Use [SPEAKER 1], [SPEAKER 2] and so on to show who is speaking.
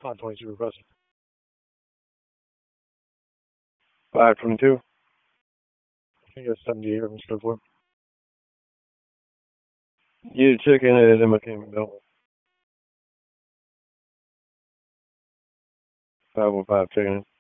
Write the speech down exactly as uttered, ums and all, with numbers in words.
[SPEAKER 1] five twenty-two requested.
[SPEAKER 2] five twenty-two.
[SPEAKER 1] I think it's seventy-eight or so forth.
[SPEAKER 2] You check in at Emma Campbell. five one five, checking in.